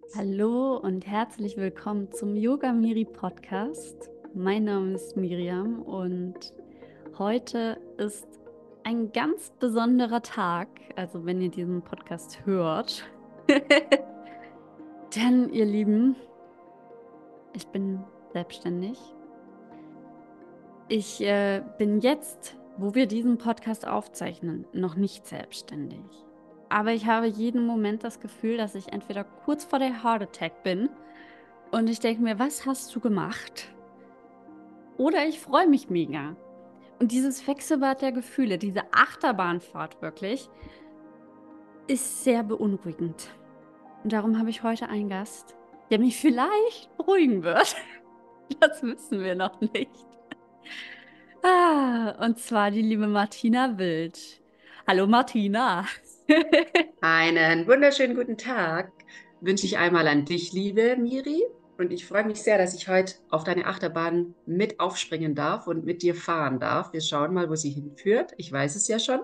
Hallo und herzlich willkommen zum Yoga Miri Podcast. Mein Name ist Miriam und heute ist ein ganz besonderer Tag, also wenn ihr diesen Podcast hört. Denn ihr Lieben, ich bin selbstständig. Ich bin jetzt, wo wir diesen Podcast aufzeichnen, noch nicht selbstständig. Aber ich habe jeden Moment das Gefühl, dass ich entweder kurz vor der Heart Attack bin und ich denke mir, was hast du gemacht? Oder ich freue mich mega. Und dieses Wechselbad der Gefühle, diese Achterbahnfahrt wirklich, ist sehr beunruhigend. Und darum habe ich heute einen Gast, der mich vielleicht beruhigen wird. Das wissen wir noch nicht. Und zwar die liebe Martina Wild. Hallo Martina. Einen wunderschönen guten Tag wünsche ich einmal an dich, liebe Miri. Und ich freue mich sehr, dass ich heute auf deine Achterbahn mit aufspringen darf und mit dir fahren darf. Wir schauen mal, wo sie hinführt. Ich weiß es ja schon.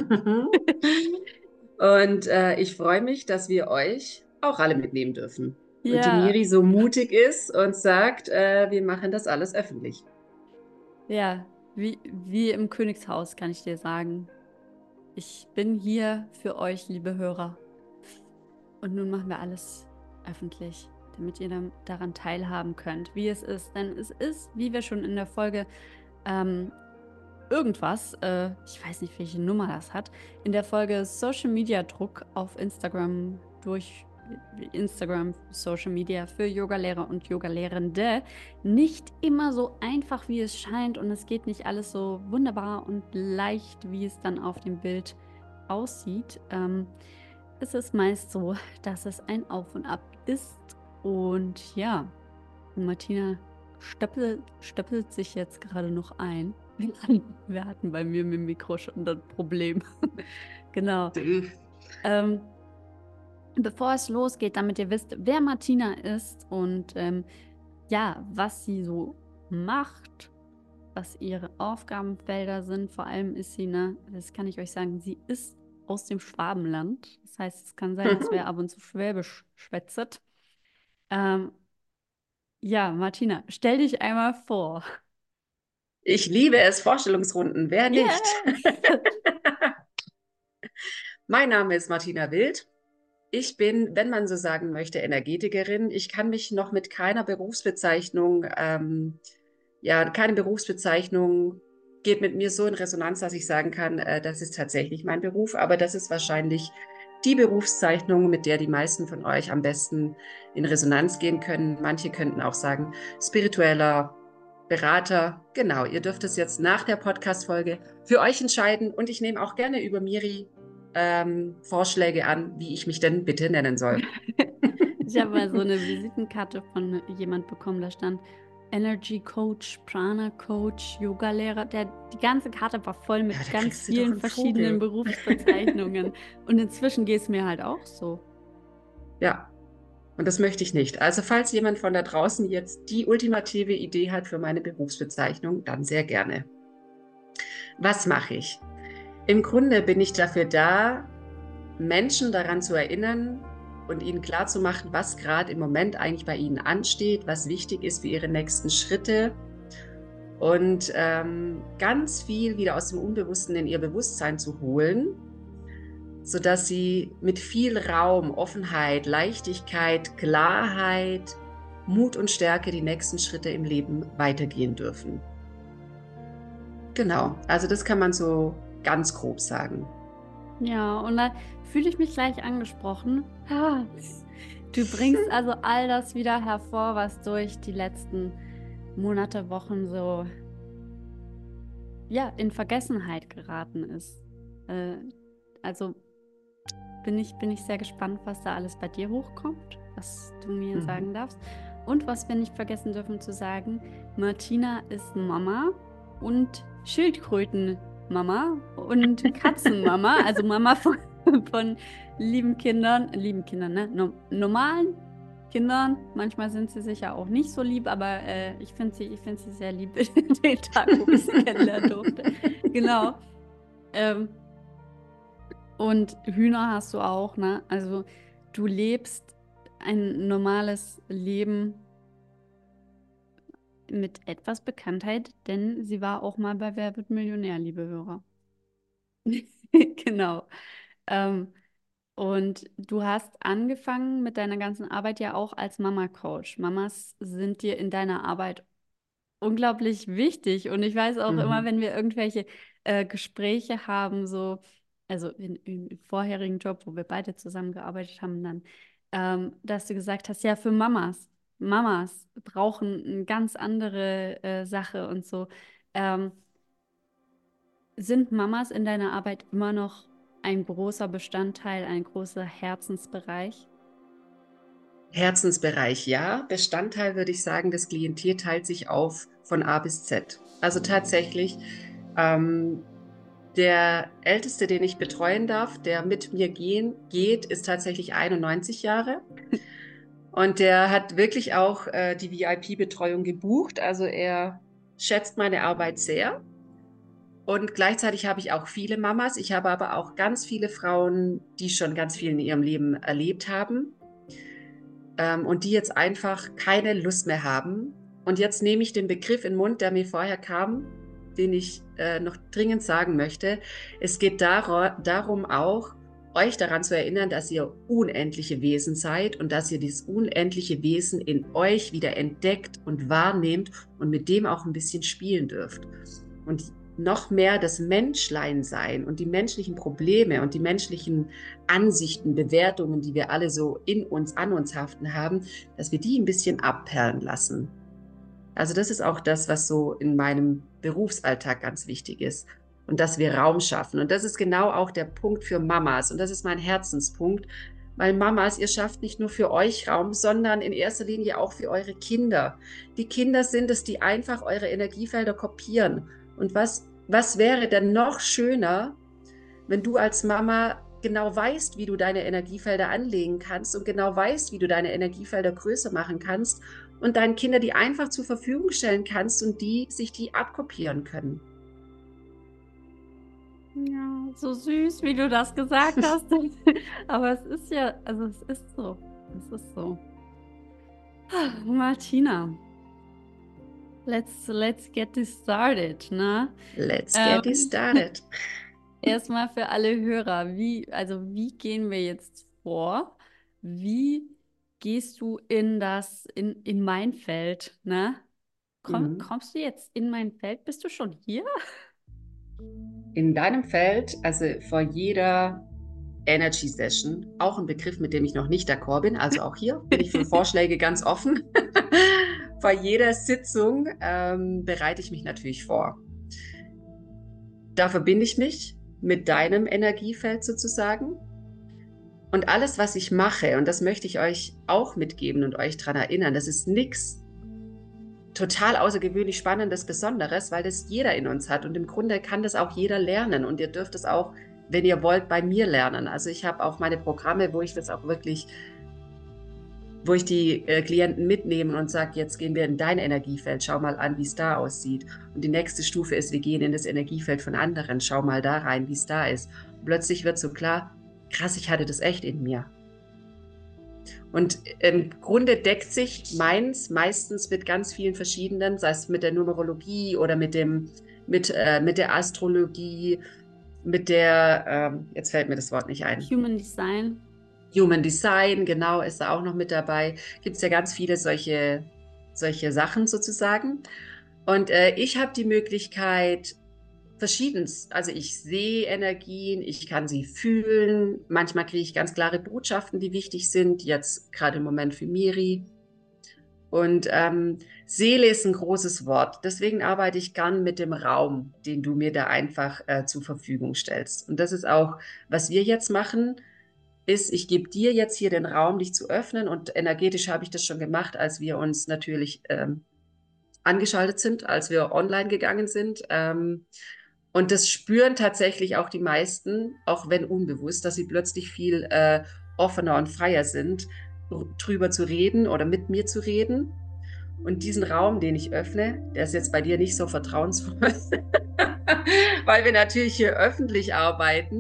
Und ich freue mich, dass wir euch auch alle mitnehmen dürfen. Und die Ja, Miri so mutig ist und sagt, wir machen das alles öffentlich. ja, wie im Königshaus kann ich dir sagen. Ich bin hier für euch, liebe Hörer. Und nun machen wir alles öffentlich, damit ihr daran teilhaben könnt, wie es ist. Denn es ist, wie wir schon in der Folge irgendwas, ich weiß nicht, welche Nummer das hat, in der Folge Social Media Druck auf Instagram durch Instagram Social Media für Yogalehrer und Yogalehrende nicht immer so einfach, wie es scheint, und es geht nicht alles so wunderbar und leicht, wie es dann auf dem Bild aussieht. Es ist meist so, dass es ein Auf und Ab ist. Und ja, Martina stöppelt sich jetzt gerade noch ein. Wir hatten bei mir mit dem Mikro schon das Problem. Genau. Ähm, Bevor es losgeht, damit ihr wisst, wer Martina ist und ja, was sie so macht, was ihre Aufgabenfelder sind. Vor allem ist sie, ne, das kann ich euch sagen, sie ist aus dem Schwabenland. Das heißt, es kann sein, dass wir ab und zu Schwäbisch schwätzet. Ähm, ja, Martina, stell dich einmal vor. Ich liebe es, Vorstellungsrunden. Wer nicht? Yeah! Mein Name ist Martina Wild. Ich bin, wenn man so sagen möchte, Energetikerin. Ich kann mich noch mit keiner Berufsbezeichnung, keine Berufsbezeichnung geht mit mir so in Resonanz, dass ich sagen kann, das ist tatsächlich mein Beruf. Aber das ist wahrscheinlich die Berufszeichnung, mit der die meisten von euch am besten in Resonanz gehen können. Manche könnten auch sagen, spiritueller Berater. Genau, ihr dürft es jetzt nach der Podcast-Folge für euch entscheiden. Und ich nehme auch gerne über Miri Vorschläge an, wie ich mich denn bitte nennen soll. Ich habe mal so eine Visitenkarte von jemand bekommen, da stand Energy Coach, Prana Coach, Yoga-Lehrer. Die ganze Karte war voll Ja, mit da ganz kriegst du doch vielen einen verschiedenen Vogel. Berufsbezeichnungen. Und inzwischen geht es mir halt auch so. Ja, und das möchte ich nicht. Also falls jemand von da draußen jetzt die ultimative Idee hat für meine Berufsbezeichnung, dann sehr gerne. Was mache ich? Im Grunde bin ich dafür da, Menschen daran zu erinnern und ihnen klarzumachen, was gerade im Moment eigentlich bei ihnen ansteht, was wichtig ist für ihre nächsten Schritte und ganz viel wieder aus dem Unbewussten in ihr Bewusstsein zu holen, sodass sie mit viel Raum, Offenheit, Leichtigkeit, Klarheit, Mut und Stärke die nächsten Schritte im Leben weitergehen dürfen. Genau, also das kann man so ganz grob sagen. Ja, und da fühle ich mich gleich angesprochen. Du bringst also all das wieder hervor, was durch die letzten Monate, Wochen so, ja, in Vergessenheit geraten ist. Äh, also bin ich sehr gespannt, was da alles bei dir hochkommt, was du mir Mhm. sagen darfst. Und was wir nicht vergessen dürfen zu sagen, Martina ist Mama und Schildkrötenmama und Katzenmama, also Mama von lieben Kindern, ne? Normalen Kindern. Manchmal sind sie sicher auch nicht so lieb, aber ich find sie sehr lieb den Tag, wo ich sie kennenlernen durfte. Genau. Ähm, und Hühner hast du auch, ne? Also du lebst ein normales Leben mit etwas Bekanntheit, denn sie war auch mal bei Wer wird Millionär, liebe Hörer. Genau. Ähm, und du hast angefangen mit deiner ganzen Arbeit ja auch als Mama-Coach. Mamas sind dir in deiner Arbeit unglaublich wichtig. Und ich weiß auch immer, Mhm. wenn wir irgendwelche Gespräche haben, so, also im vorherigen Job, wo wir beide zusammengearbeitet haben, dann, dass du gesagt hast, ja, für Mamas. Mamas brauchen eine ganz andere Sache und so. Ähm, sind Mamas in deiner Arbeit immer noch ein großer Bestandteil, ein großer Herzensbereich? Herzensbereich, ja. Bestandteil würde ich sagen, das Klientel teilt sich auf von A bis Z. Also tatsächlich, ähm, der Älteste, den ich betreuen darf, der mit mir geht, ist tatsächlich 91 Jahre. Und der hat wirklich auch die VIP-Betreuung gebucht. Also er schätzt meine Arbeit sehr. Und gleichzeitig habe ich auch viele Mamas. Ich habe aber auch ganz viele Frauen, die schon ganz viel in ihrem Leben erlebt haben, und die jetzt einfach keine Lust mehr haben. Und jetzt nehme ich den Begriff in den Mund, der mir vorher kam, den ich noch dringend sagen möchte. Es geht darum auch, euch daran zu erinnern, dass ihr unendliche Wesen seid und dass ihr dieses unendliche Wesen in euch wieder entdeckt und wahrnehmt und mit dem auch ein bisschen spielen dürft. Und noch mehr das Menschlein sein und die menschlichen Probleme und die menschlichen Ansichten, Bewertungen, die wir alle so in uns, an uns haften haben, dass wir die ein bisschen abperlen lassen. Also das ist auch das, was so in meinem Berufsalltag ganz wichtig ist. Und dass wir Raum schaffen. Und das ist genau auch der Punkt für Mamas. Und das ist mein Herzenspunkt. Weil Mamas, ihr schafft nicht nur für euch Raum, sondern in erster Linie auch für eure Kinder. Die Kinder sind es, die einfach eure Energiefelder kopieren. Und was wäre denn noch schöner, wenn du als Mama genau weißt, wie du deine Energiefelder anlegen kannst und genau weißt, wie du deine Energiefelder größer machen kannst und deinen Kindern die einfach zur Verfügung stellen kannst und die sich die abkopieren können. Ja, so süß, wie du das gesagt hast. Aber es ist ja, also es ist so. Es ist so. Martina, let's get this started, ne? Let's Ähm, get it started. erstmal für alle Hörer, wie gehen wir jetzt vor? Wie gehst du in mein Feld, ne? Mhm. Kommst du jetzt in mein Feld? Bist du schon hier? In deinem Feld, also vor jeder Energy Session, auch ein Begriff, mit dem ich noch nicht d'accord bin, also auch hier bin ich für Vorschläge ganz offen. Vor jeder Sitzung bereite ich mich natürlich vor. Da verbinde ich mich mit deinem Energiefeld sozusagen. Und alles, was ich mache, und das möchte ich euch auch mitgeben und euch daran erinnern, das ist nichts total außergewöhnlich Spannendes, Besonderes, weil das jeder in uns hat. Und im Grunde kann das auch jeder lernen. Und ihr dürft es auch, wenn ihr wollt, bei mir lernen. Also ich habe auch meine Programme, wo ich das auch wirklich, wo ich die Klienten mitnehme und sage, jetzt gehen wir in dein Energiefeld, schau mal an, wie es da aussieht. Und die nächste Stufe ist, wir gehen in das Energiefeld von anderen, schau mal da rein, wie es da ist. Und plötzlich wird so klar, krass, ich hatte das echt in mir. Und im Grunde deckt sich meins meistens mit ganz vielen verschiedenen, sei es mit der Numerologie oder mit der Astrologie, jetzt fällt mir das Wort nicht ein. Human Design. Human Design, genau, ist da auch noch mit dabei. Gibt es ja ganz viele solche Sachen sozusagen. Und ich habe die Möglichkeit, verschiedenes. Also ich sehe Energien, ich kann sie fühlen. Manchmal kriege ich ganz klare Botschaften, die wichtig sind. Jetzt gerade im Moment für Miri. Und Seele ist ein großes Wort. Deswegen arbeite ich gern mit dem Raum, den du mir da einfach zur Verfügung stellst. Und das ist auch, was wir jetzt machen, ist, ich gebe dir jetzt hier den Raum, dich zu öffnen. Und energetisch habe ich das schon gemacht, als wir uns natürlich angeschaltet sind, als wir online gegangen sind. Und das spüren tatsächlich auch die meisten, auch wenn unbewusst, dass sie plötzlich viel offener und freier sind, drüber zu reden oder mit mir zu reden. Und diesen Raum, den ich öffne, der ist jetzt bei dir nicht so vertrauensvoll, weil wir natürlich hier öffentlich arbeiten.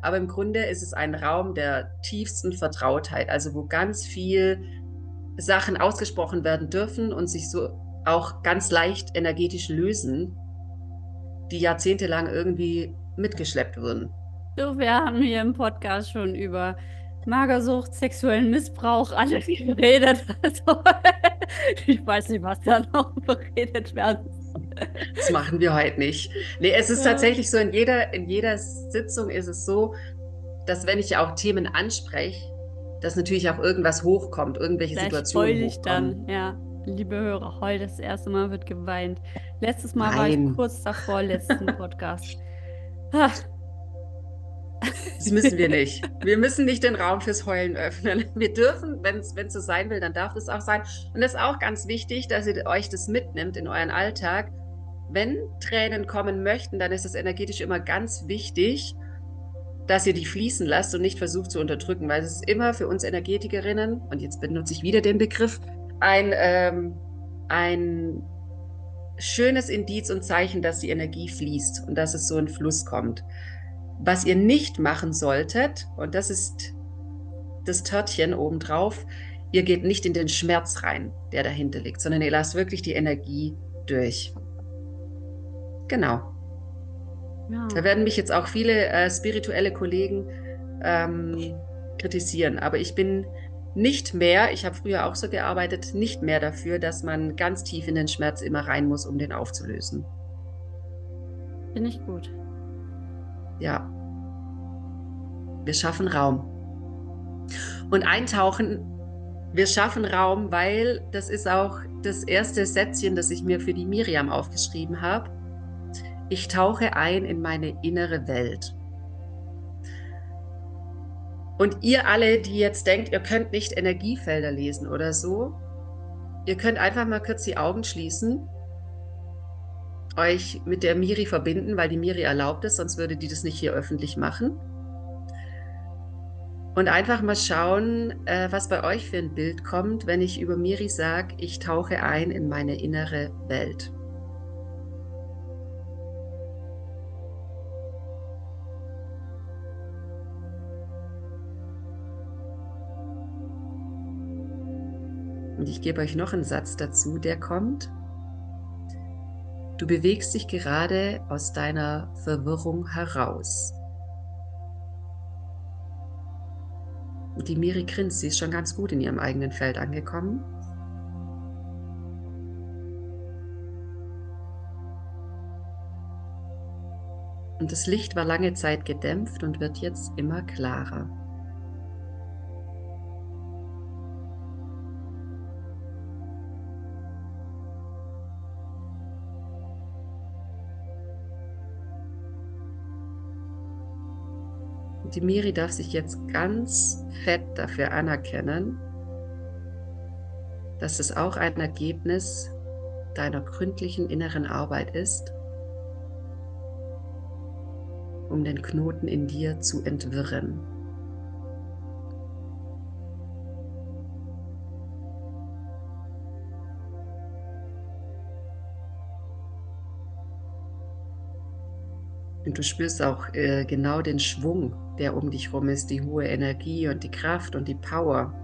aber im Grunde ist es ein Raum der tiefsten Vertrautheit, also wo ganz viel Sachen ausgesprochen werden dürfen und sich so auch ganz leicht energetisch lösen, die jahrzehntelang irgendwie mitgeschleppt wurden. So, wir haben hier im Podcast schon über Magersucht, sexuellen Missbrauch, alles geredet. Also, ich weiß nicht, was da noch beredet werden soll. Das machen wir heute nicht. Nee, es ist Ja. tatsächlich so, in jeder Sitzung ist es so, dass wenn ich auch Themen anspreche, dass natürlich auch irgendwas hochkommt, irgendwelche Gleich Situationen heul ich hochkommen. dann, ja. Liebe Hörer, heute das erste Mal wird geweint. Letztes Mal war ich Nein, kurz davor, letzten Podcast. Ah, das müssen wir nicht. Wir müssen nicht den Raum fürs Heulen öffnen. Wir dürfen, wenn es so sein will, dann darf es auch sein. Und das ist auch ganz wichtig, dass ihr euch das mitnimmt in euren Alltag. Wenn Tränen kommen möchten, dann ist es energetisch immer ganz wichtig, dass ihr die fließen lasst und nicht versucht zu unterdrücken, weil es ist immer für uns Energetikerinnen, und jetzt benutze ich wieder den Begriff, ein schönes Indiz und Zeichen, dass die Energie fließt und dass es so in Fluss kommt. Was ihr nicht machen solltet, und das ist das Törtchen obendrauf, ihr geht nicht in den Schmerz rein, der dahinter liegt, sondern ihr lasst wirklich die Energie durch. Genau. ja. Da werden mich jetzt auch viele spirituelle Kollegen kritisieren, aber ich bin nicht mehr, ich habe früher auch so gearbeitet, nicht mehr dafür, dass man ganz tief in den Schmerz immer rein muss, um den aufzulösen. Finde ich gut. Ja. Wir schaffen Raum. Und eintauchen, wir schaffen Raum, weil das ist auch das erste Sätzchen, das ich mir für die Miriam aufgeschrieben habe. Ich tauche ein in meine innere Welt. Und ihr alle, die jetzt denkt, ihr könnt nicht Energiefelder lesen oder so, ihr könnt einfach mal kurz die Augen schließen, euch mit der Miri verbinden, weil die Miri erlaubt es, sonst würde die das nicht hier öffentlich machen. Und einfach mal schauen, was bei euch für ein Bild kommt, wenn ich über Miri sage, ich tauche ein in meine innere Welt. Und ich gebe euch noch einen Satz dazu, der kommt. Du bewegst dich gerade aus deiner Verwirrung heraus. Und die Miri grinst, sie ist schon ganz gut in ihrem eigenen Feld angekommen. Und das Licht war lange Zeit gedämpft und wird jetzt immer klarer. Die Miri darf sich jetzt ganz fett dafür anerkennen, dass es auch ein Ergebnis deiner gründlichen inneren Arbeit ist, um den Knoten in dir zu entwirren. Und du spürst auch genau den Schwung, der um dich rum ist, die hohe Energie und die Kraft und die Power.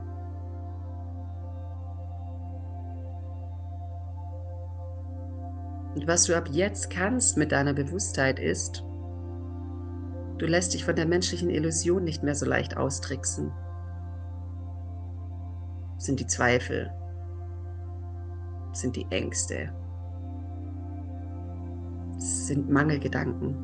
Und was du ab jetzt kannst mit deiner Bewusstheit ist, du lässt dich von der menschlichen Illusion nicht mehr so leicht austricksen. Das sind die Zweifel, das sind die Ängste, das sind Mangelgedanken.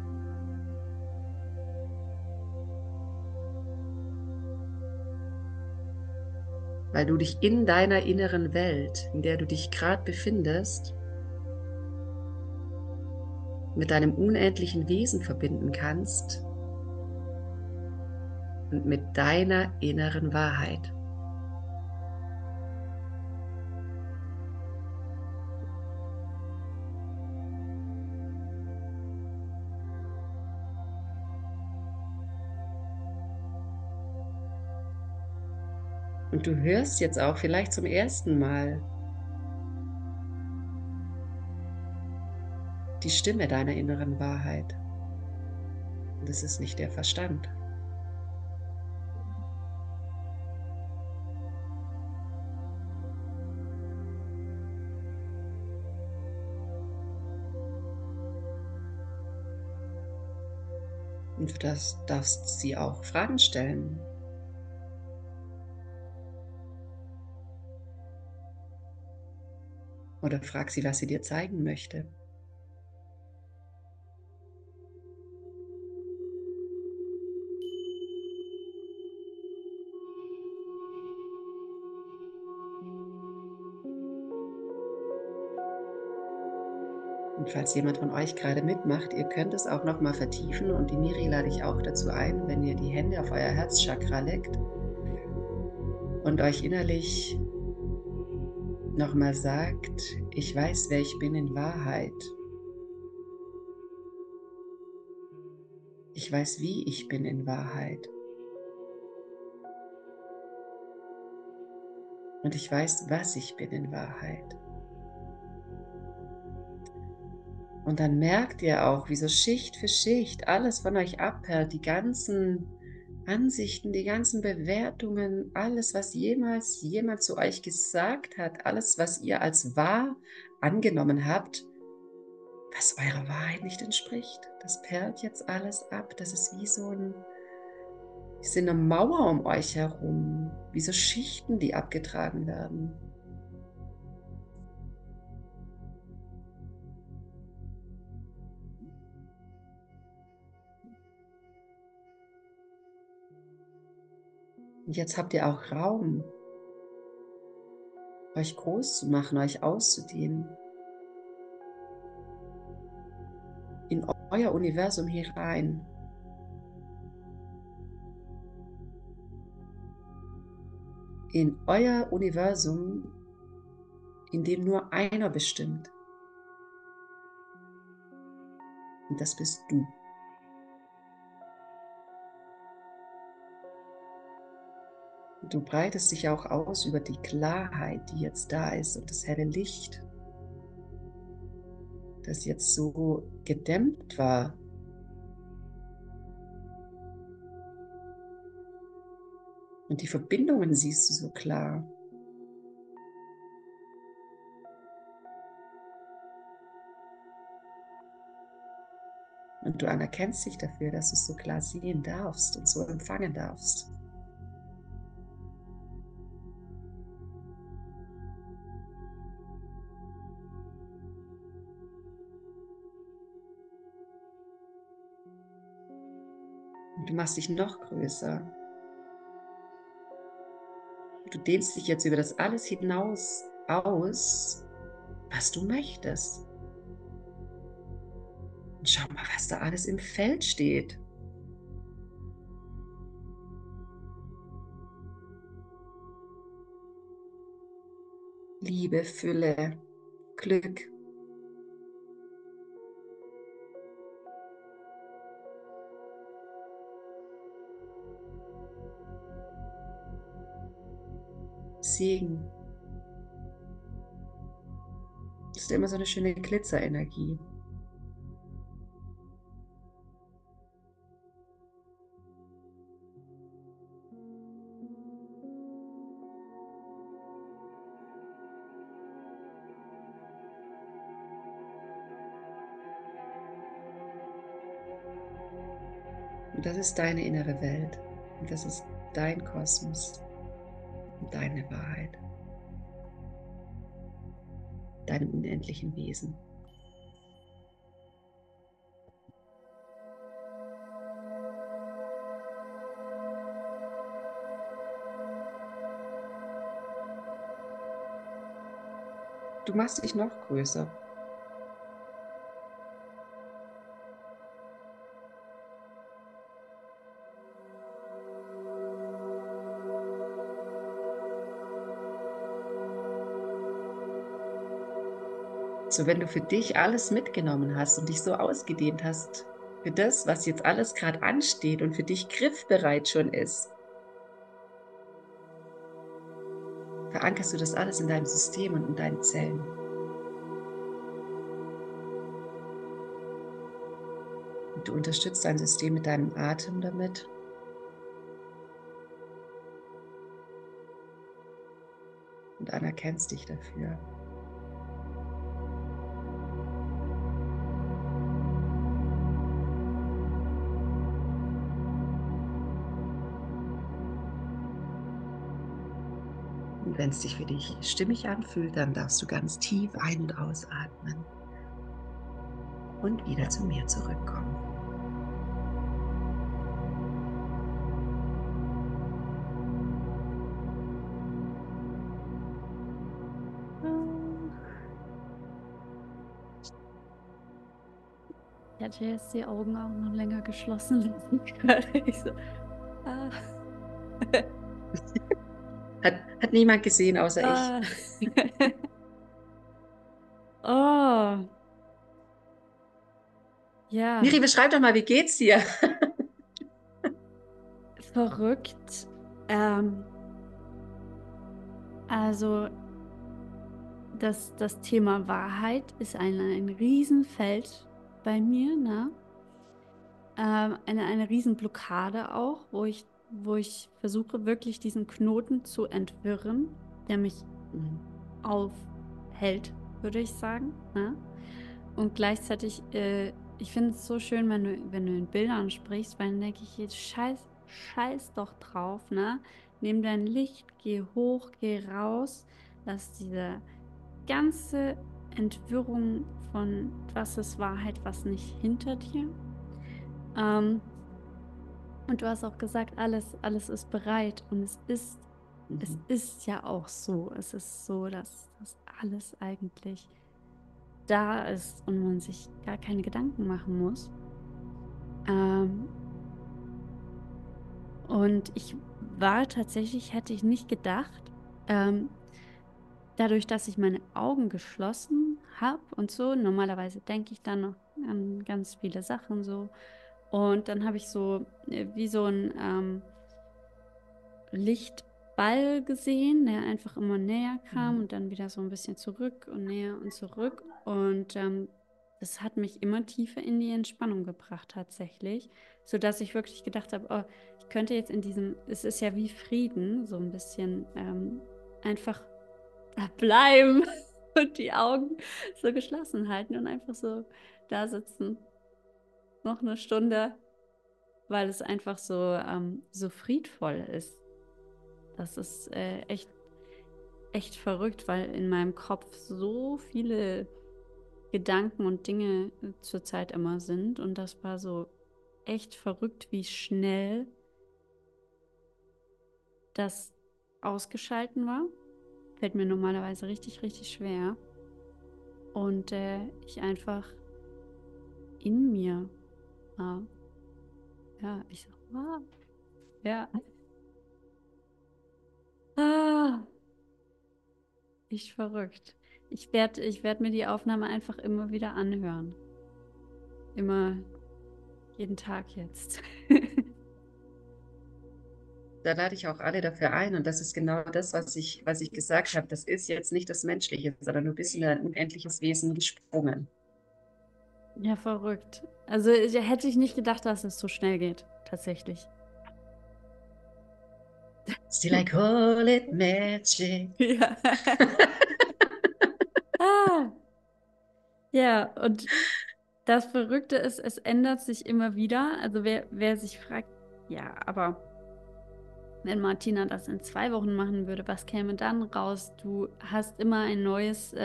Weil du dich in deiner inneren Welt, in der du dich gerade befindest, mit deinem unendlichen Wesen verbinden kannst und mit deiner inneren Wahrheit. Und du hörst jetzt auch vielleicht zum ersten Mal die Stimme deiner inneren Wahrheit. Das ist nicht der Verstand. Und du darfst sie auch Fragen stellen. Oder frag sie, was sie dir zeigen möchte. Und falls jemand von euch gerade mitmacht, ihr könnt es auch noch mal vertiefen und die Miri lade ich auch dazu ein, wenn ihr die Hände auf euer Herzchakra legt und euch innerlich noch mal sagt, ich weiß, wer ich bin in Wahrheit. Ich weiß, wie ich bin in Wahrheit. Und ich weiß, was ich bin in Wahrheit. Und dann merkt ihr auch, wie so Schicht für Schicht alles von euch abperlt, die ganzen Ansichten, die ganzen Bewertungen, alles, was jemals jemand zu euch gesagt hat, alles, was ihr als wahr angenommen habt, was eurer Wahrheit nicht entspricht. Das perlt jetzt alles ab. Das ist wie so eine Mauer um euch herum, wie so Schichten, die abgetragen werden. Und jetzt habt ihr auch Raum, euch groß zu machen, euch auszudehnen, in euer Universum hinein. In euer Universum, in dem nur einer bestimmt. Und das bist du. Und du breitest dich auch aus über die Klarheit, die jetzt da ist und das helle Licht, das jetzt so gedämmt war. Und die Verbindungen siehst du so klar. Und du anerkennst dich dafür, dass du es so klar sehen darfst und so empfangen darfst. Und du machst dich noch größer. Du dehnst dich jetzt über das alles hinaus aus, was du möchtest. Und schau mal, was da alles im Feld steht. Liebe, Fülle, Glück. Segen. Das ist immer so eine schöne Glitzerenergie. Und das ist deine innere Welt. Und das ist dein Kosmos. Und deine Wahrheit. Deinem unendlichen Wesen. Du machst dich noch größer. So, wenn du für dich alles mitgenommen hast und dich so ausgedehnt hast, für das, was jetzt alles gerade ansteht und für dich griffbereit schon ist, verankerst du das alles in deinem System und in deinen Zellen. Du unterstützt dein System mit deinem Atem damit. Und anerkennst dich dafür. Und wenn es sich für dich stimmig anfühlt, dann darfst du ganz tief ein- und ausatmen und wieder zu mir zurückkommen. Ich hätte jetzt die Augen auch noch länger geschlossen lassen können. Ich so, ah, Hat niemand gesehen, außer ich. ah. Oh, ja, Miri, beschreib doch mal, wie geht's dir? verrückt. Also das Thema Wahrheit ist ein Riesenfeld bei mir, ne? Eine Riesenblockade auch, wo ich versuche, wirklich diesen Knoten zu entwirren, der mich aufhält, würde ich sagen. Ne? Und gleichzeitig, ich finde es so schön, wenn du in Bildern sprichst, weil dann denke ich, jetzt scheiß doch drauf, ne? Nimm dein Licht, geh hoch, geh raus, lass diese ganze Entwirrung von was ist Wahrheit, was nicht hinter dir. Und du hast auch gesagt, alles ist bereit und es ist ja auch so. Es ist so, dass alles eigentlich da ist und man sich gar keine Gedanken machen muss. Und ich war tatsächlich, hätte ich nicht gedacht, dadurch, dass ich meine Augen geschlossen habe und so, normalerweise denke ich dann noch an ganz viele Sachen so. Und dann habe ich so wie so ein Lichtball gesehen, der einfach immer näher kam und dann wieder so ein bisschen zurück und näher und zurück. Und das hat mich immer tiefer in die Entspannung gebracht tatsächlich, sodass ich wirklich gedacht habe, oh, ich könnte jetzt in diesem, es ist ja wie Frieden, so ein bisschen einfach da bleiben und die Augen so geschlossen halten und einfach so da sitzen. Noch eine Stunde, weil es einfach so friedvoll ist. Das ist echt verrückt, weil in meinem Kopf so viele Gedanken und Dinge zurzeit immer sind. Und das war so echt verrückt, wie schnell das ausgeschalten war. Fällt mir normalerweise richtig, richtig schwer. Und ich einfach in mir war. Ja, ich so, ah, ja. Ah, ich verrückt. Ich werd mir die Aufnahme einfach immer wieder anhören. Immer jeden Tag jetzt. Da lade ich auch alle dafür ein. Und das ist genau das, was ich gesagt habe. Das ist jetzt nicht das Menschliche, sondern du bist in ein unendliches Wesen gesprungen. Ja, verrückt. Also hätte ich nicht gedacht, dass es so schnell geht, tatsächlich. Still I call it magic. Ja. Ah, ja, und das Verrückte ist, es ändert sich immer wieder. Also wer sich fragt, ja, aber wenn Martina das in 2 Wochen machen würde, was käme dann raus? Du hast immer ein neues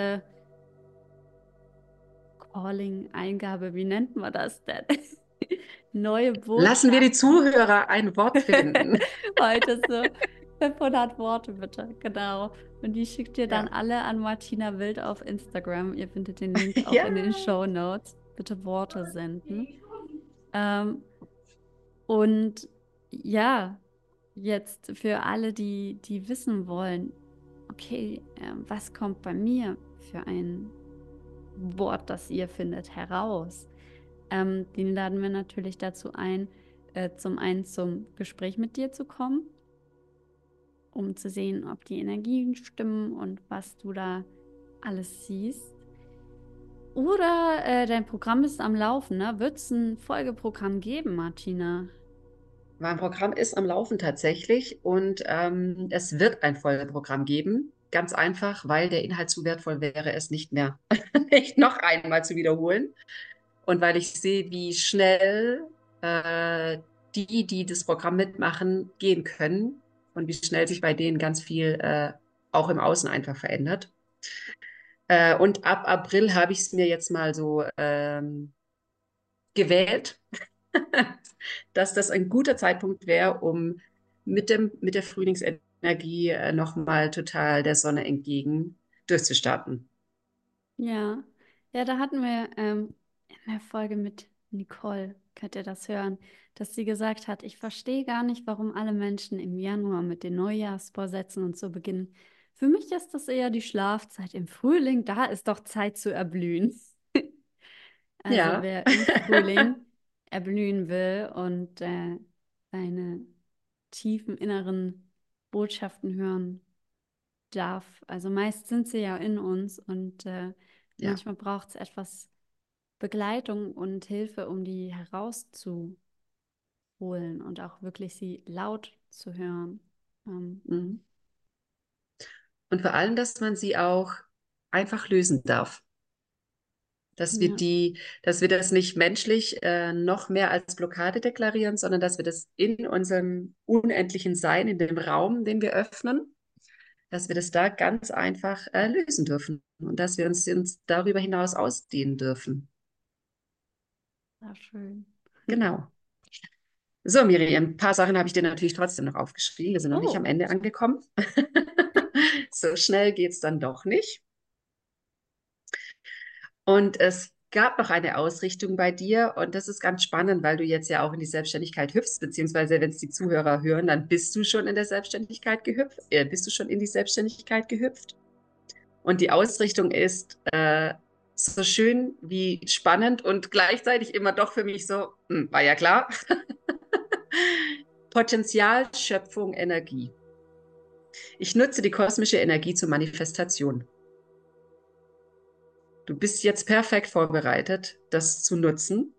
Calling, Eingabe, wie nennt man das denn? Neue Lassen wir die Botschaft. Zuhörer ein Wort finden. Heute so 500 Worte bitte, genau. Und die schickt ihr dann Ja. alle an Martina Wild auf Instagram. Ihr findet den Link auch Ja. in den Shownotes. Bitte Worte senden. Und ja, jetzt für alle, die wissen wollen, okay, was kommt bei mir für ein Wort, das ihr findet, heraus? Den laden wir natürlich dazu ein, zum einen zum Gespräch mit dir zu kommen, um zu sehen, ob die Energien stimmen und was du da alles siehst. Oder dein Programm ist am Laufen, ne? Wird es ein Folgeprogramm geben, Martina? Mein Programm ist am Laufen tatsächlich und es wird ein Folgeprogramm geben. Ganz einfach, weil der Inhalt zu wertvoll wäre, es nicht mehr nicht noch einmal zu wiederholen. Und weil ich sehe, wie schnell die das Programm mitmachen, gehen können und wie schnell sich bei denen ganz viel auch im Außen einfach verändert. Und ab April habe ich es mir jetzt mal so gewählt, dass das ein guter Zeitpunkt wäre, um mit der Frühlingsenergie nochmal total der Sonne entgegen durchzustarten. Ja, ja, da hatten wir in der Folge mit Nicole, könnt ihr das hören, dass sie gesagt hat, ich verstehe gar nicht, warum alle Menschen im Januar mit den Neujahrsvorsätzen und so beginnen. Für mich ist das eher die Schlafzeit im Frühling, da ist doch Zeit zu erblühen. Also Ja. wer im Frühling erblühen will und seine tiefen inneren Botschaften hören darf. Also meist sind sie ja in uns und Ja. manchmal braucht es etwas Begleitung und Hilfe, um die herauszuholen und auch wirklich sie laut zu hören. Mhm. Und vor allem, dass man sie auch einfach lösen darf. Ja, Dass wir das nicht menschlich noch mehr als Blockade deklarieren, sondern dass wir das in unserem unendlichen Sein, in dem Raum, den wir öffnen, dass wir das da ganz einfach lösen dürfen und dass wir uns darüber hinaus ausdehnen dürfen. sehr schön. Genau. So, Miriam, ein paar Sachen habe ich dir natürlich trotzdem noch aufgeschrieben. Wir sind noch nicht am Oh, Ende angekommen. So schnell geht es dann doch nicht. Und es gab noch eine Ausrichtung bei dir und das ist ganz spannend, weil du jetzt ja auch in die Selbstständigkeit hüpfst, beziehungsweise wenn es die Zuhörer hören, dann bist du schon in der Selbstständigkeit gehüpft, bist du schon in die Selbstständigkeit gehüpft. Und die Ausrichtung ist so schön wie spannend und gleichzeitig immer doch für mich so, war ja klar, Potenzial, Schöpfung, Energie. Ich nutze die kosmische Energie zur Manifestation. Du bist jetzt perfekt vorbereitet, das zu nutzen.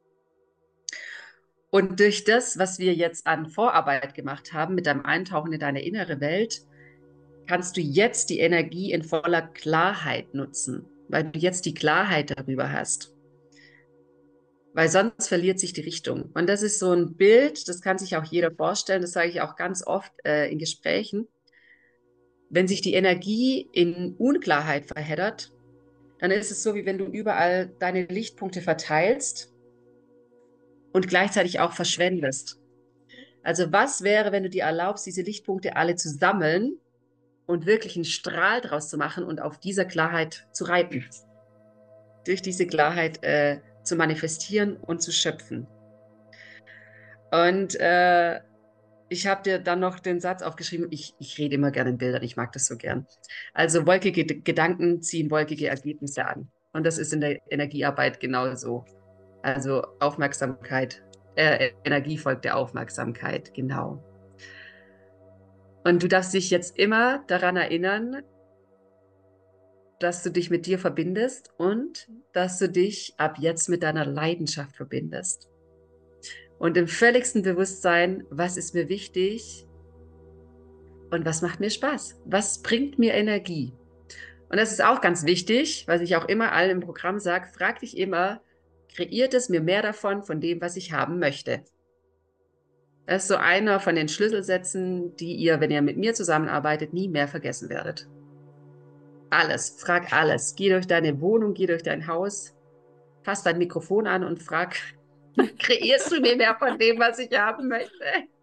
Und durch das, was wir jetzt an Vorarbeit gemacht haben, mit deinem Eintauchen in deine innere Welt, kannst du jetzt die Energie in voller Klarheit nutzen, weil du jetzt die Klarheit darüber hast. Weil sonst verliert sich die Richtung. Und das ist so ein Bild, das kann sich auch jeder vorstellen, das sage ich auch ganz oft in Gesprächen. Wenn sich die Energie in Unklarheit verheddert, dann ist es so, wie wenn du überall deine Lichtpunkte verteilst und gleichzeitig auch verschwendest. Also was wäre, wenn du dir erlaubst, diese Lichtpunkte alle zu sammeln und wirklich einen Strahl draus zu machen und auf dieser Klarheit zu reiten? Durch diese Klarheit zu manifestieren und zu schöpfen. Und ich habe dir dann noch den Satz aufgeschrieben, ich rede immer gerne in Bildern, ich mag das so gern. Also wolkige Gedanken ziehen wolkige Ergebnisse an. Und das ist in der Energiearbeit genauso. Also Aufmerksamkeit, Energie folgt der Aufmerksamkeit, genau. Und du darfst dich jetzt immer daran erinnern, dass du dich mit dir verbindest und dass du dich ab jetzt mit deiner Leidenschaft verbindest. Und im völligsten Bewusstsein, was ist mir wichtig und was macht mir Spaß? Was bringt mir Energie? Und das ist auch ganz wichtig, was ich auch immer allen im Programm sage, frag dich immer, kreiert es mir mehr davon, von dem, was ich haben möchte? Das ist so einer von den Schlüsselsätzen, die ihr, wenn ihr mit mir zusammenarbeitet, nie mehr vergessen werdet. Alles, frag alles. Geh durch deine Wohnung, geh durch dein Haus, fass dein Mikrofon an und frag, kreierst du mir mehr von dem, was ich haben möchte?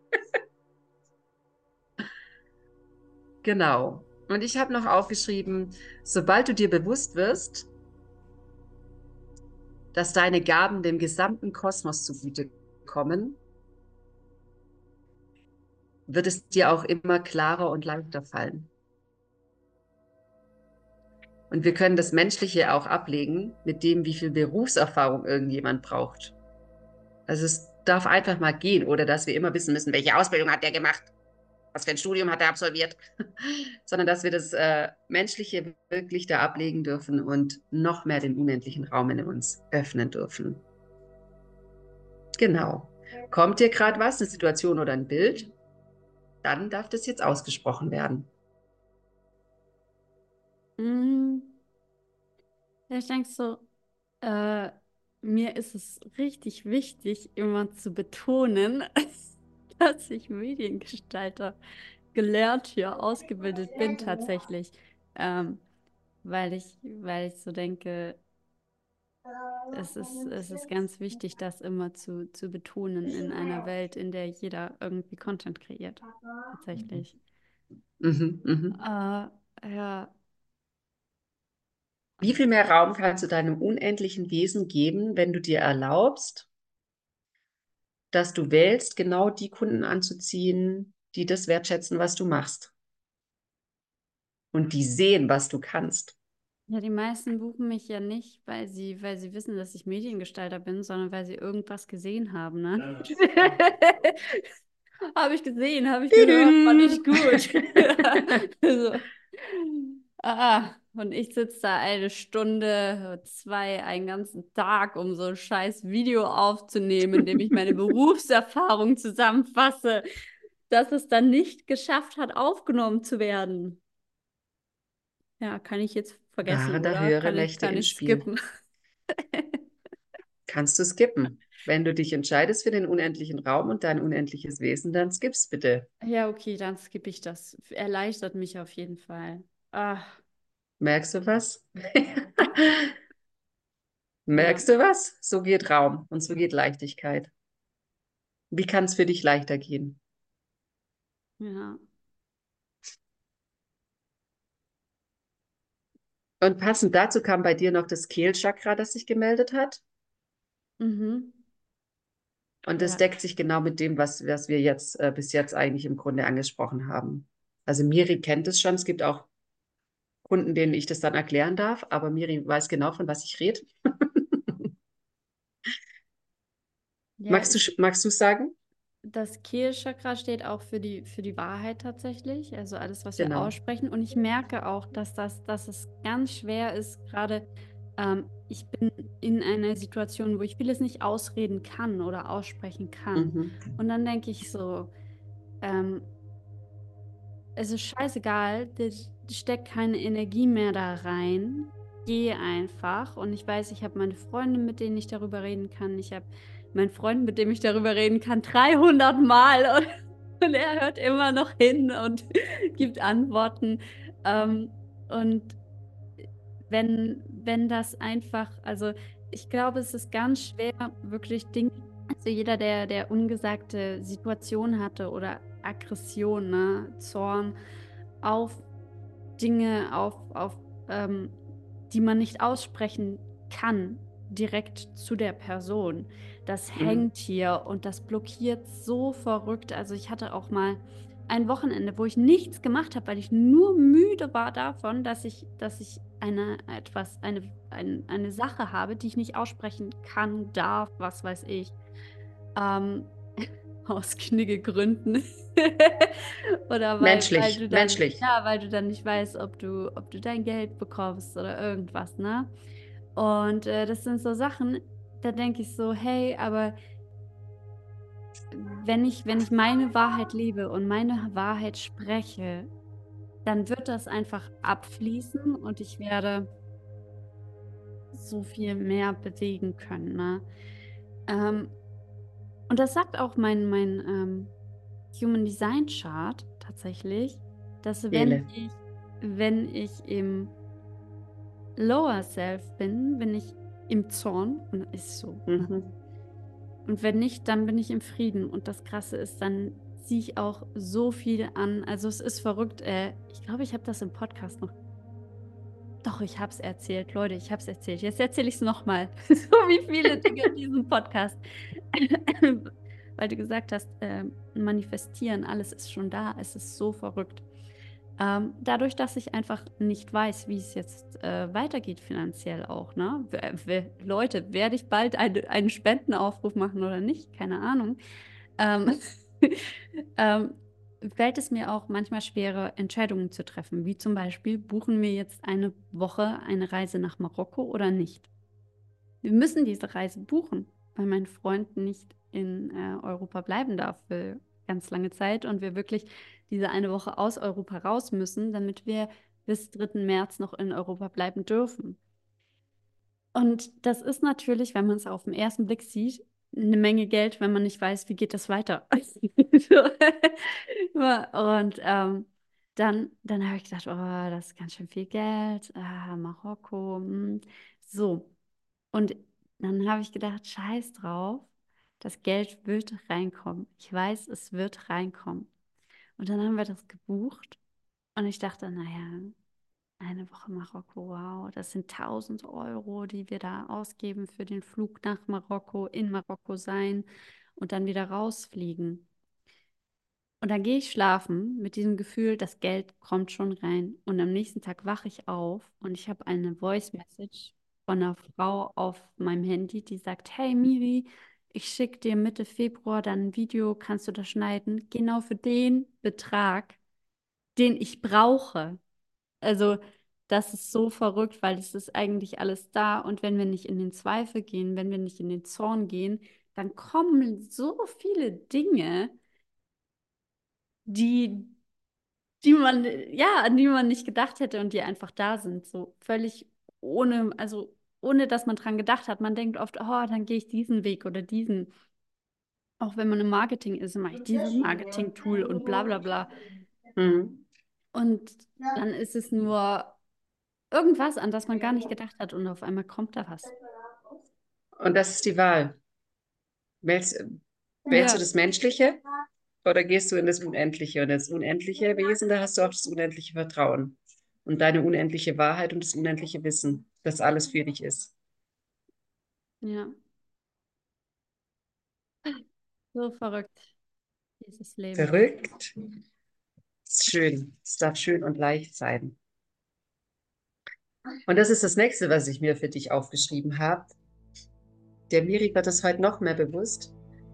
Genau. Und ich habe noch aufgeschrieben, sobald du dir bewusst wirst, dass deine Gaben dem gesamten Kosmos zugute kommen, wird es dir auch immer klarer und leichter fallen. Und wir können das Menschliche auch ablegen mit dem, wie viel Berufserfahrung irgendjemand braucht. Also es darf einfach mal gehen, oder dass wir immer wissen müssen, welche Ausbildung hat der gemacht. was für ein Studium hat er absolviert, sondern dass wir das Menschliche wirklich da ablegen dürfen und noch mehr den unendlichen Raum in uns öffnen dürfen. Genau. Kommt dir gerade was, eine Situation oder ein Bild? Dann darf das jetzt ausgesprochen werden. Mm, ja, ich denke so, äh, mir ist es richtig wichtig, immer zu betonen, dass ich Mediengestalter gelernt hier ausgebildet bin tatsächlich. Ähm, weil ich so denke, es ist ganz wichtig, das immer zu betonen in einer Welt, in der jeder irgendwie Content kreiert. Tatsächlich. Mhm, mhm. Ja, Wie viel mehr Raum kannst du deinem unendlichen Wesen geben, wenn du dir erlaubst, dass du wählst, genau die Kunden anzuziehen, die das wertschätzen, was du machst und die sehen, was du kannst? ja, die meisten buchen mich ja nicht, weil sie wissen, dass ich Mediengestalter bin, sondern weil sie irgendwas gesehen haben, ne? Habe ich gesehen, habe ich gehört, fand Düdüm. ich gut. So. Und ich sitze da eine Stunde, zwei, einen ganzen Tag, um so ein scheiß Video aufzunehmen, in dem ich meine Berufserfahrung zusammenfasse, dass es dann nicht geschafft hat, aufgenommen zu werden. Ja, kann ich jetzt vergessen, Waren da oder? höhere Kann ich, Mächte kann im ich Spiel? skippen? Kannst du skippen. Wenn du dich entscheidest für den unendlichen Raum und dein unendliches Wesen, dann skipp's bitte. Ja, okay, dann skippe ich das. Erleichtert mich auf jeden Fall. Ah, Merkst du was? ja, Merkst du was? So geht Raum und so geht Leichtigkeit. Wie kann es für dich leichter gehen? ja. Und passend dazu kam bei dir noch das Kehlchakra, das sich gemeldet hat. Mhm. Und das Ja, deckt sich genau mit dem, was wir jetzt bis jetzt eigentlich im Grunde angesprochen haben. Also Miri kennt es schon. Es gibt auch Kunden, denen ich das dann erklären darf, aber Miri weiß genau, von was ich rede. ja, Magst du sagen? das Kehlchakra steht auch für die Wahrheit tatsächlich, also alles, was wir Genau. aussprechen. Und ich merke auch, dass es ganz schwer ist, gerade ich bin in einer Situation, wo ich vieles nicht ausreden kann oder aussprechen kann. Mhm. Und dann denke ich so, ähm, es ist scheißegal, steck keine Energie mehr da rein. Geh einfach. Und ich weiß, ich habe meine Freunde, mit denen ich darüber reden kann. Ich habe meinen Freund, mit dem ich darüber reden kann, 300 Mal. Und er hört immer noch hin und gibt Antworten. Und wenn das einfach, also ich glaube, es ist ganz schwer, wirklich Dinge, also jeder, der ungesagte Situationen hatte oder Aggression, ne, Zorn auf Dinge, ähm, die man nicht aussprechen kann, direkt zu der Person. Das Mhm. hängt hier und das blockiert so verrückt. Also ich hatte auch mal ein Wochenende, wo ich nichts gemacht habe, weil ich nur müde war davon, dass ich eine Sache habe, die ich nicht aussprechen kann, darf, was weiß ich. Ähm, aus Kniggegründen. Oder weil Menschlich, du dann, menschlich. ja, weil du dann nicht weißt, ob du dein Geld bekommst oder irgendwas, ne? Und das sind so Sachen, da denke ich so, hey, aber wenn ich meine Wahrheit lebe und meine Wahrheit spreche, dann wird das einfach abfließen und ich werde so viel mehr bewegen können, ne? Ähm, und das sagt auch mein Human Design Chart tatsächlich, dass Seele. wenn ich im Lower Self bin ich im Zorn und ist so. Ne? Mhm. Und wenn nicht, dann bin ich im Frieden. Und das Krasse ist, dann ziehe ich auch so viel an. Also es ist verrückt. Ich glaube, ich habe das im Podcast noch. Doch, ich habe es erzählt, Leute, ich habe es erzählt. Jetzt erzähle ich es nochmal. So wie viele Dinge in diesem Podcast. Weil du gesagt hast, manifestieren, alles ist schon da. Es ist so verrückt. Dadurch, dass ich einfach nicht weiß, wie es jetzt weitergeht finanziell auch, ne? Leute, werde ich bald einen Spendenaufruf machen oder nicht? Keine Ahnung. Ähm, ähm, fällt es mir auch manchmal schwerer, Entscheidungen zu treffen, wie zum Beispiel, buchen wir jetzt eine Woche eine Reise nach Marokko oder nicht? Wir müssen diese Reise buchen, weil mein Freund nicht in Europa bleiben darf für ganz lange Zeit und wir wirklich diese eine Woche aus Europa raus müssen, damit wir bis 3. März noch in Europa bleiben dürfen. Und das ist natürlich, wenn man es auf den ersten Blick sieht, eine Menge Geld, wenn man nicht weiß, wie geht das weiter. Und dann habe ich gedacht, oh, das ist ganz schön viel Geld. Marokko. So. Und dann habe ich gedacht, scheiß drauf, das Geld wird reinkommen. Ich weiß, es wird reinkommen. Und dann haben wir das gebucht und ich dachte, naja, eine Woche Marokko, wow, das sind 1.000 Euro, die wir da ausgeben für den Flug nach Marokko, in Marokko sein und dann wieder rausfliegen. Und dann gehe ich schlafen mit diesem Gefühl, das Geld kommt schon rein. Und am nächsten Tag wache ich auf und ich habe eine Voice Message von einer Frau auf meinem Handy, die sagt, hey Miri, ich schicke dir Mitte Februar dann ein Video, kannst du das schneiden? Genau für den Betrag, den ich brauche. Also das ist so verrückt, weil es ist eigentlich alles da. Und wenn wir nicht in den Zweifel gehen, wenn wir nicht in den Zorn gehen, dann kommen so viele Dinge, die an die man nicht gedacht hätte und die einfach da sind, so völlig ohne dass man dran gedacht hat. Man denkt oft, oh, dann gehe ich diesen Weg oder diesen. Auch wenn man im Marketing ist, mache ich dieses Marketing-Tool und bla bla bla. Mhm. Und dann ist es nur irgendwas, an das man gar nicht gedacht hat und auf einmal kommt da was. Und das ist die Wahl. Wählst, wählst du Ja, das Menschliche oder gehst du in das Unendliche? Und das unendliche Wesen, da hast du auch das unendliche Vertrauen und deine unendliche Wahrheit und das unendliche Wissen, dass alles für dich ist. ja, so verrückt, dieses Leben. Verrückt. Ist schön. Es darf schön und leicht sein. Und das ist das Nächste, was ich mir für dich aufgeschrieben habe. Der Miri wird es heute noch mehr bewusst.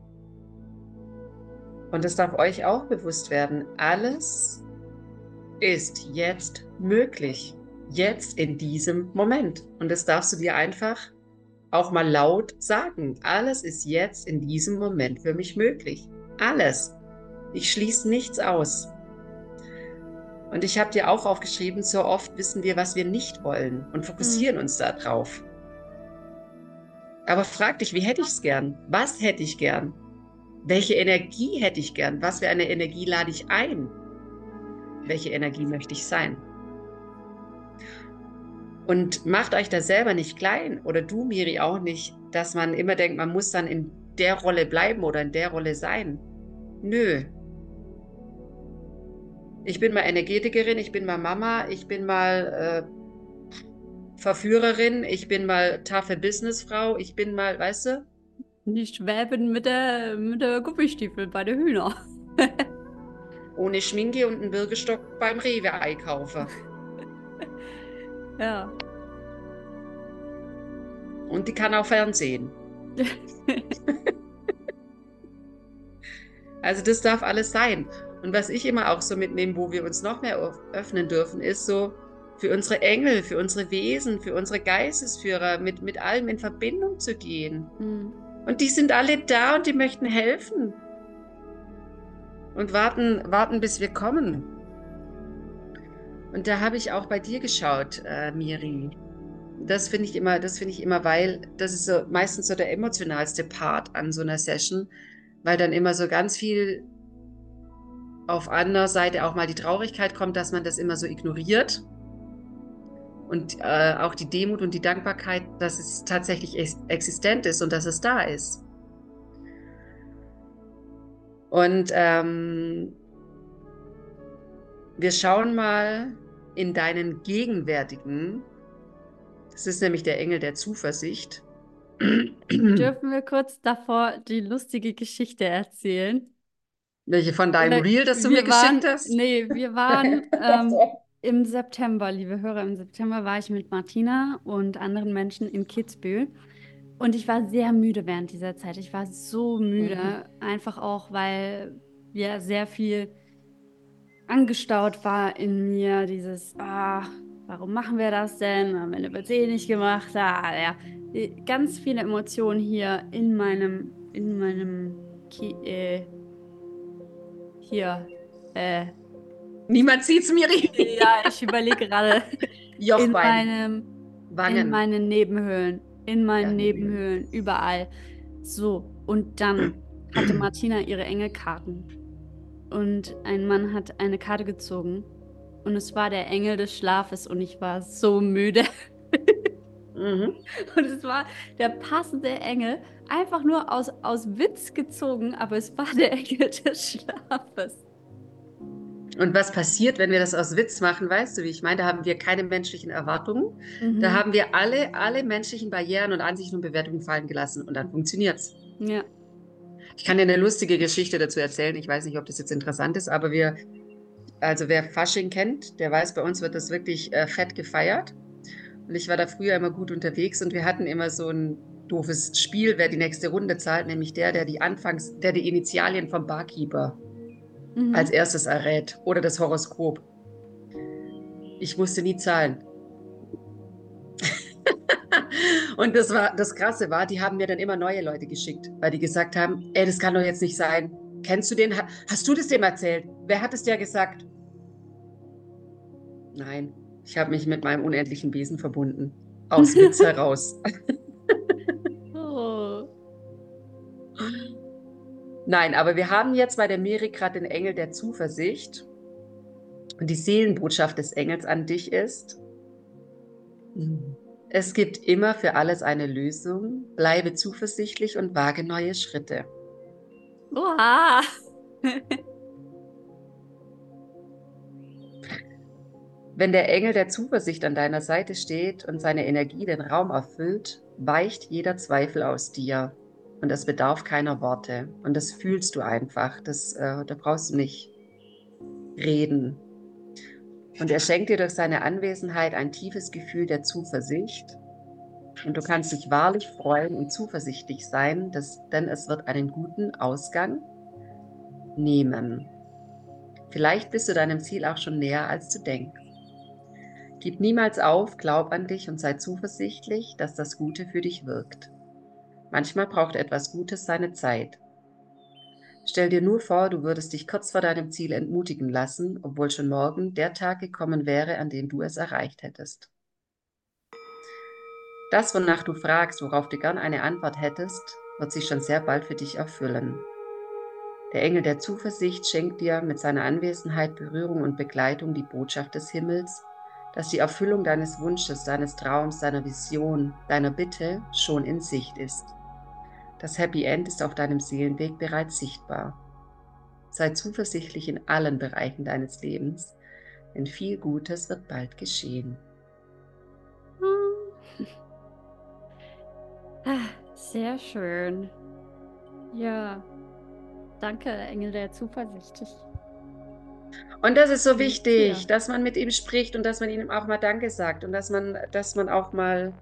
Und es darf euch auch bewusst werden. Alles ist jetzt möglich. Jetzt in diesem Moment. Und das darfst du dir einfach auch mal laut sagen. Alles ist jetzt in diesem Moment für mich möglich. Alles. Ich schließe nichts aus. Und ich habe dir auch aufgeschrieben, so oft wissen wir, was wir nicht wollen und fokussieren uns darauf. Aber frag dich, wie hätte ich es gern? Was hätte ich gern? Welche Energie hätte ich gern? Was für eine Energie lade ich ein? Welche Energie möchte ich sein? Und macht euch da selber nicht klein oder du, Miri, auch nicht, dass man immer denkt, man muss dann in der Rolle bleiben oder in der Rolle sein. Nö. Ich bin mal Energetikerin, ich bin mal Mama, ich bin mal Verführerin, ich bin mal taffe Businessfrau, ich bin mal, weißt du? Die schwäben mit der Gummistiefel bei den Hühnern. Ohne Schminke und einen Birkenstock beim Rewe einkaufen. Ja. Und die kann auch Fernsehen. Also das darf alles sein. Und was ich immer auch so mitnehme, wo wir uns noch mehr öffnen dürfen, ist so für unsere Engel, für unsere Wesen, für unsere Geistesführer, mit allem in Verbindung zu gehen. Und die sind alle da und die möchten helfen. Und warten, bis wir kommen. Und da habe ich auch bei dir geschaut, Miri. Das finde ich immer, weil das ist so meistens so der emotionalste Part an so einer Session, weil dann immer so ganz viel auf einer Seite auch mal die Traurigkeit kommt, dass man das immer so ignoriert und auch die Demut und die Dankbarkeit, dass es tatsächlich existent ist und dass es da ist. Und wir schauen mal in deinen gegenwärtigen, das ist nämlich der Engel der Zuversicht. Dürfen wir kurz davor die lustige Geschichte erzählen? Welche von deinem Weil Reel, das du mir geschickt hast? wir waren im September, liebe Hörer, im September war ich mit Martina und anderen Menschen in Kitzbühel und ich war sehr müde während dieser Zeit. Ich war so müde, einfach auch, weil wir sehr viel angestaut war in mir, dieses, warum machen wir das denn? Am Ende wird es eh nicht gemacht. Ja. Ganz viele Emotionen hier in meinem hier. Niemand sieht's, Miri. Ja, ich überlege gerade in Jochbein, in Wangen. meinen Nebenhöhlen, Ja, Nebenhöhlen. überall. So, und dann hatte Martina ihre Engelkarten. Und ein Mann hat eine Karte gezogen. Und es war der Engel des Schlafes. Und ich war so müde. Mhm. Und es war der passende Engel. Einfach nur aus Witz gezogen. Aber es war der Engel des Schlafes. Und was passiert, wenn wir das aus Witz machen, weißt du, wie ich meine? Da haben wir keine menschlichen Erwartungen. Da Mhm. haben wir alle menschlichen Barrieren und Ansichten und Bewertungen fallen gelassen. Und dann funktioniert's. Ja. Ich kann dir eine lustige Geschichte dazu erzählen. Ich weiß nicht, ob das jetzt interessant ist, aber also wer Fasching kennt, der weiß, bei uns wird das wirklich fett gefeiert. Und ich war da früher immer gut unterwegs und wir hatten immer so ein doofes Spiel, wer die nächste Runde zahlt, nämlich der die Initialien vom Barkeeper als Mhm. erstes errät oder das Horoskop. Ich musste nie zahlen. Und das Krasse war, die haben mir dann immer neue Leute geschickt, weil die gesagt haben, ey, das kann doch jetzt nicht sein. Kennst du den? Hast du das dem erzählt? Wer hat es dir gesagt? Nein, ich habe mich mit meinem unendlichen Wesen verbunden. Aus Witz heraus. Oh. Nein, aber wir haben jetzt bei der Miri gerade den Engel der Zuversicht. Und die Seelenbotschaft des Engels an dich ist, es gibt immer für alles eine Lösung. Bleibe zuversichtlich und wage neue Schritte. Oha. Wenn der Engel der Zuversicht an deiner Seite steht und seine Energie den Raum erfüllt, weicht jeder Zweifel aus dir. Und das bedarf keiner Worte. Und das fühlst du einfach. Da brauchst du nicht reden. Und er schenkt dir durch seine Anwesenheit ein tiefes Gefühl der Zuversicht. Und du kannst dich wahrlich freuen und zuversichtlich sein, denn es wird einen guten Ausgang nehmen. Vielleicht bist du deinem Ziel auch schon näher, als du denkst. Gib niemals auf, glaub an dich und sei zuversichtlich, dass das Gute für dich wirkt. Manchmal braucht etwas Gutes seine Zeit. Stell dir nur vor, du würdest dich kurz vor deinem Ziel entmutigen lassen, obwohl schon morgen der Tag gekommen wäre, an dem du es erreicht hättest. Das, wonach du fragst, worauf du gern eine Antwort hättest, wird sich schon sehr bald für dich erfüllen. Der Engel der Zuversicht schenkt dir mit seiner Anwesenheit, Berührung und Begleitung die Botschaft des Himmels, dass die Erfüllung deines Wunsches, deines Traums, deiner Vision, deiner Bitte schon in Sicht ist. Das Happy End ist auf deinem Seelenweg bereits sichtbar. Sei zuversichtlich in allen Bereichen deines Lebens, denn viel Gutes wird bald geschehen. Sehr schön. Ja, danke, Engel der Zuversicht. Und das ist so Bin ich dir. wichtig, dass man mit ihm spricht und dass man ihm auch mal Danke sagt und dass man auch mal,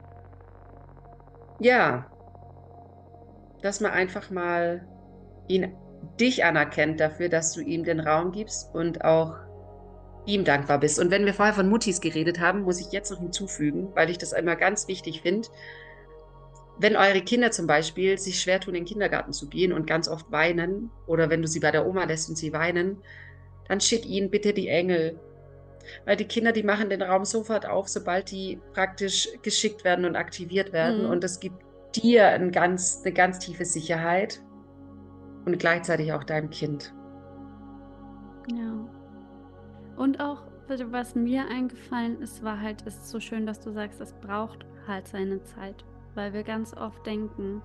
ja, dass man einfach mal dich anerkennt dafür, dass du ihm den Raum gibst und auch ihm dankbar bist. Und wenn wir vorher von Muttis geredet haben, muss ich jetzt noch hinzufügen, weil ich das immer ganz wichtig finde, wenn eure Kinder zum Beispiel sich schwer tun, in den Kindergarten zu gehen und ganz oft weinen, oder wenn du sie bei der Oma lässt und sie weinen, dann schick ihnen bitte die Engel. Weil die Kinder, die machen den Raum sofort auf, sobald die praktisch geschickt werden und aktiviert werden. Mhm. Und es gibt dir eine ganz tiefe Sicherheit und gleichzeitig auch deinem Kind. Ja. Und auch, was mir eingefallen ist, ist so schön, dass du sagst, es braucht halt seine Zeit. Weil wir ganz oft denken,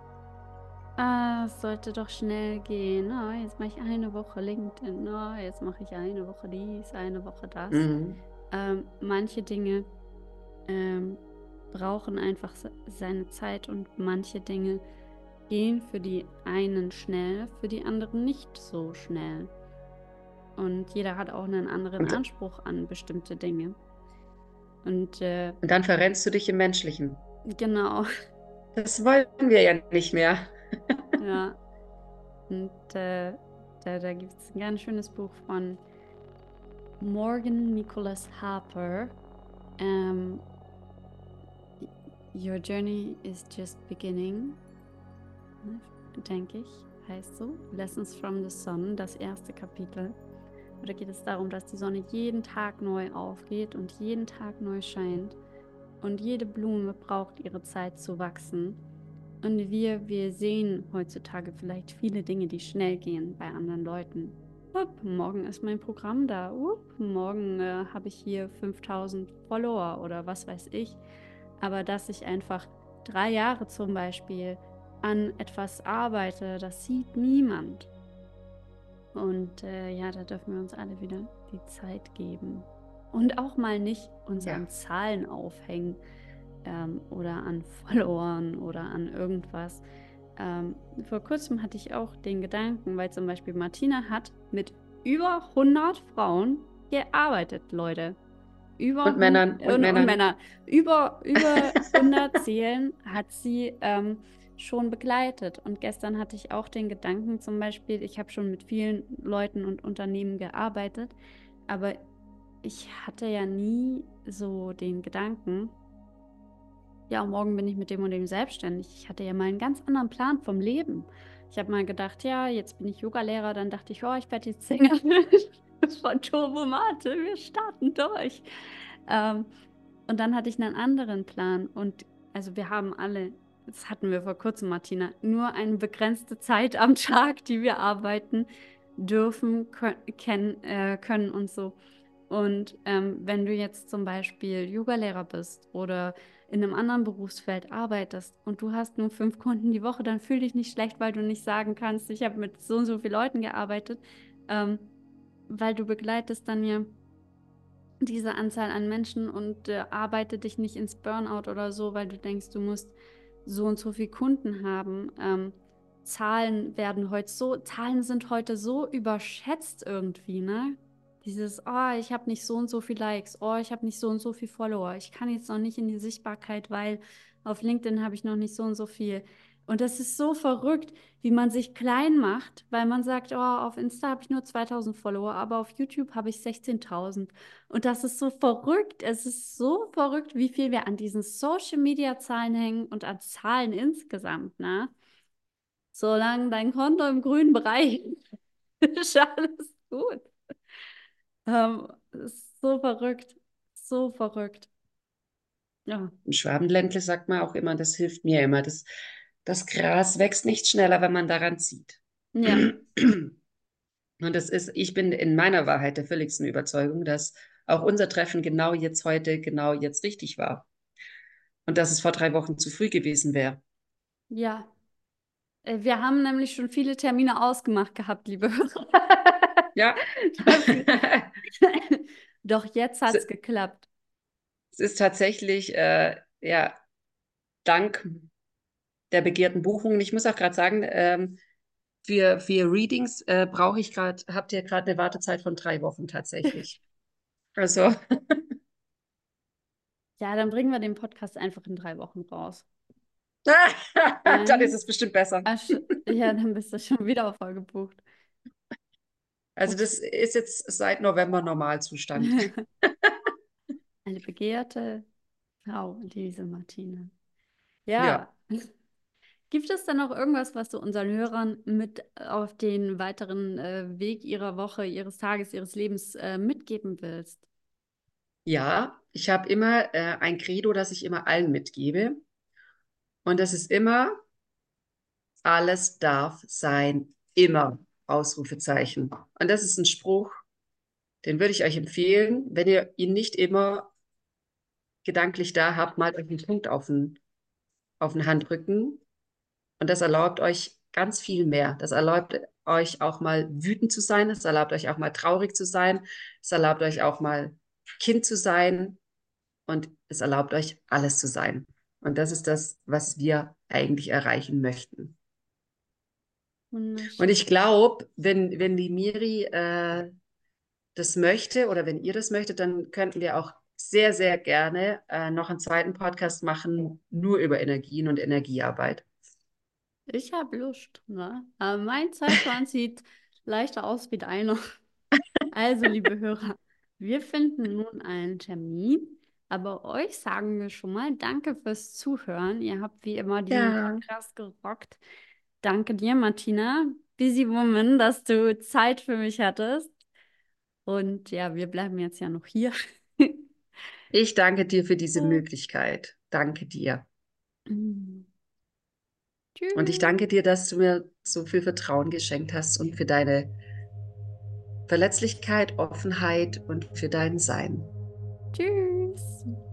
es sollte doch schnell gehen. Oh, jetzt mache ich eine Woche LinkedIn. Oh, jetzt mache ich eine Woche dies, eine Woche das. Mhm. Manche Dinge brauchen einfach seine Zeit und manche Dinge gehen für die einen schnell, für die anderen nicht so schnell. Und jeder hat auch einen anderen Anspruch an bestimmte Dinge. Und dann verrennst du dich im Menschlichen. genau. Das wollen wir ja nicht mehr. Ja. Und da gibt es ein ganz schönes Buch von Morgan Nicholas Harper. Your journey is just beginning, denke ich, heißt so. Lessons from the Sun, das erste Kapitel. Da geht es darum, dass die Sonne jeden Tag neu aufgeht und jeden Tag neu scheint. Und jede Blume braucht ihre Zeit zu wachsen. Und wir sehen heutzutage vielleicht viele Dinge, die schnell gehen bei anderen Leuten. Morgen ist mein Programm da. Morgen habe ich hier 5000 Follower oder was weiß ich. Aber dass ich einfach 3 Jahre zum Beispiel an etwas arbeite, das sieht niemand. Und ja, da dürfen wir uns alle wieder die Zeit geben. Und auch mal nicht uns an Zahlen aufhängen oder an Followern oder an irgendwas. Vor kurzem hatte ich auch den Gedanken, weil zum Beispiel Martina hat mit über 100 Frauen gearbeitet, Leute. Und Männern. Und Männer. Über 100 Seelen hat sie schon begleitet. Und gestern hatte ich auch den Gedanken zum Beispiel, ich habe schon mit vielen Leuten und Unternehmen gearbeitet, aber ich hatte ja nie so den Gedanken, ja, morgen bin ich mit dem und dem selbstständig. Ich hatte ja mal einen ganz anderen Plan vom Leben. Ich habe mal gedacht, ja, jetzt bin ich Yogalehrer. Dann dachte ich, oh, ich werde jetzt Sängerin von Turbomate. Wir starten durch. Und dann hatte ich einen anderen Plan. Und also wir haben alle, das hatten wir vor kurzem, Martina, nur eine begrenzte Zeit am Tag, die wir arbeiten dürfen, können und so. Und wenn du jetzt zum Beispiel Yogalehrer bist oder in einem anderen Berufsfeld arbeitest und du hast nur 5 Kunden die Woche, dann fühl dich nicht schlecht, weil du nicht sagen kannst, ich habe mit so und so vielen Leuten gearbeitet, weil du begleitest dann ja diese Anzahl an Menschen und arbeite dich nicht ins Burnout oder so, weil du denkst, du musst so und so viele Kunden haben. Zahlen sind heute so überschätzt irgendwie, ne? Dieses, oh, ich habe nicht so und so viel Likes, oh, ich habe nicht so und so viel Follower, ich kann jetzt noch nicht in die Sichtbarkeit, weil auf LinkedIn habe ich noch nicht so und so viel. Und das ist so verrückt, wie man sich klein macht, weil man sagt, oh, auf Insta habe ich nur 2000 Follower, aber auf YouTube habe ich 16.000. Und das ist so verrückt. Es ist so verrückt, wie viel wir an diesen Social-Media-Zahlen hängen und an Zahlen insgesamt, ne? Solange dein Konto im grünen Bereich ist, alles gut. Ist so verrückt. So verrückt. Ja. Im Schwabenländle sagt man auch immer, das hilft mir immer. Das Gras wächst nicht schneller, wenn man daran zieht. Ja. Und ich bin in meiner Wahrheit der völligsten Überzeugung, dass auch unser Treffen genau jetzt heute, genau jetzt richtig war. Und dass es vor 3 Wochen zu früh gewesen wäre. Ja. Wir haben nämlich schon viele Termine ausgemacht gehabt, liebe Hörer. Ja. Doch jetzt hat es geklappt. Es ist tatsächlich, ja, dank der begehrten Buchungen. Ich muss auch gerade sagen, für Readings habt ihr gerade eine Wartezeit von 3 Wochen tatsächlich. Also, Ja, dann bringen wir den Podcast einfach in 3 Wochen raus. dann ist es bestimmt besser. Ja, dann bist du schon wieder voll gebucht. Also Okay. das ist jetzt seit November Normalzustand. Eine begehrte Frau, diese Martina. Ja. Ja. Gibt es dann noch irgendwas, was du unseren Hörern mit auf den weiteren Weg ihrer Woche, ihres Tages, ihres Lebens mitgeben willst? Ja, ich habe immer ein Credo, das ich immer allen mitgebe. Und das ist immer, alles darf sein, immer, Ausrufezeichen. Und das ist ein Spruch, den würde ich euch empfehlen, wenn ihr ihn nicht immer gedanklich da habt, malt euch einen Punkt auf den Handrücken. Und das erlaubt euch ganz viel mehr. Das erlaubt euch auch mal wütend zu sein. Es erlaubt euch auch mal traurig zu sein. Es erlaubt euch auch mal Kind zu sein. Und es erlaubt euch alles zu sein. Und das ist das, was wir eigentlich erreichen möchten. Und ich glaube, wenn die Miri das möchte oder wenn ihr das möchtet, dann könnten wir auch sehr, sehr gerne noch einen zweiten Podcast machen, nur über Energien und Energiearbeit. Ich habe Lust, ne? Mein Zeitplan sieht leichter aus wie deiner. Also, liebe Hörer, Wir finden nun einen Termin, aber euch sagen wir schon mal Danke fürs Zuhören. Ihr habt wie immer diesen Ja, Podcast gerockt. Danke dir, Martina, Busy Woman, dass du Zeit für mich hattest. Und ja, wir bleiben jetzt ja noch hier. ich danke dir für diese Möglichkeit. Danke dir. Und ich Tschüss. danke dir, dass du mir so viel Vertrauen geschenkt hast und für deine Verletzlichkeit, Offenheit und für dein Sein. Tschüss.